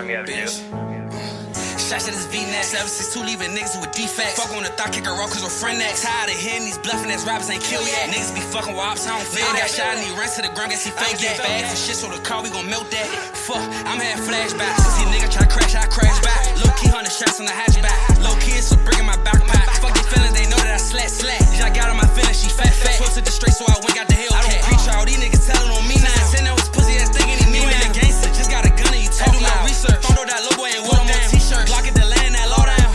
Shots at his V-neck, 762 leaving niggas with defects. Fuck on the thought, kick her off cause her friend next. Tired of hearing these bluffing ass rappers ain't kill yet. Niggas be fucking wops, I don't feel that. Got shot and he ran to the ground, guess he fake that. Bag for shit, so the car, we gon' melt that. Fuck, I'm having flashbacks. Cause these niggas try to crash, I crash back. Low key 100 shots on the hatchback. Low key, it's a brick in my backpack. Fuck these feelings, they know that I slat. I got on my feelings, she fat. Took the straight, so I went got the Hellcat. I don't preach all these niggas telling on me now. Sitting there with pussy ass thinking he me now. You ain't a gangster, just got a gun and you talk my research. Photo that little boy and walk down. T-shirt, Glock at the land, that low down.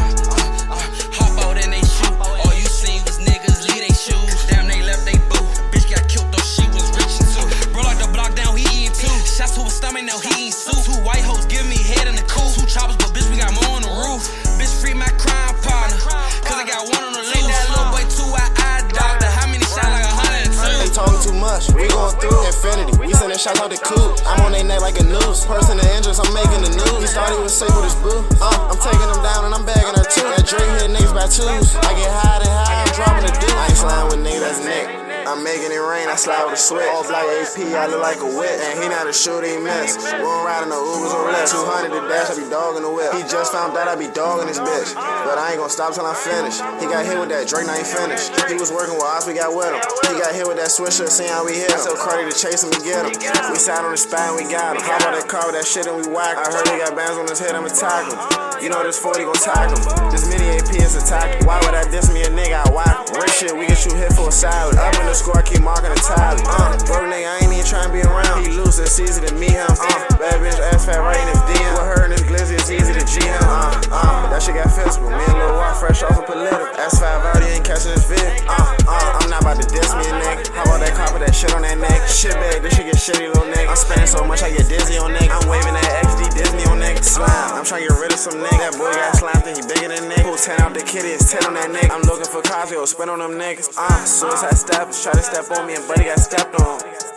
Hop out and they shoot. All you seen was niggas leave they shoes. Damn, they left they boo. Bitch got killed though she was rich and too. Bro like the block down, he eating too. Shots to his stomach, now he eating soup. 2 white hoes give me head in the cool. 2 choppers, but bitch, we got more on the roof. Bitch, free my crime partner. Cause I got one on the loose. That little boy too, I doctor. How many shots like 102? They talking too much, we going through infinity. We sending shots out the coupe. I'm on they neck like a noose. Person in the injuries, I'm making the news. He thought he was safe with his boo. I'm taking him down and I'm bagging her too. That Drake hit niggas by 2s. I get high and high, I'm dropping the dude. I ain't sliding with niggas, that's Nick. I'm making it rain, I slide with a switch. All black AP, I look like a whip. And he not a shooter, he miss. We don't ride in the Ubers or Lyft. 200 to dash, I be dogging the whip. He just found out I be dogging this bitch. But I ain't gonna stop till I'm finished. He got hit with that Drake, now he finished. He was working with us, we got with him. He got hit with that swisher, seeing how we hit him. I tell Cardi to chase him, we get him. We sat on the spot and we got him. Hop out that car with that shit and we whack him. I heard he got bands on his head, I'ma tackle him. You know this 40 gon' tackle him. This mini AP is a tackle. Why would I diss me a nigga? I whack him. Rich shit, we can shoot hit for a salad. Up in the score, I keep marking the tally. Broke nigga, I ain't even trying to be around. He loose, it's easy to meet him. Bad bitch, ass fat right in his DM. With her and this glizzy, it's easy to G him. That shit got physical. Me and Lil Walk fresh off of political. S5 out, he ain't catching his vid. I'm not about to diss me a nigga. How about that carpet, that shit on that neck? Shit bag, this shit get shitty, little nigga. I'm spending so much, I get dizzy on nigga. I'm waving that XD Disney on nigga. Slime, I'm trying to get rid of some nigga. That boy got slimed, think he bigger than nigga. Pull 10 out the kitty, it's 10 on that nigga. I'm looking for Cosby, spin on them niggas. Suicide steppers, try to step on me and buddy got stepped on.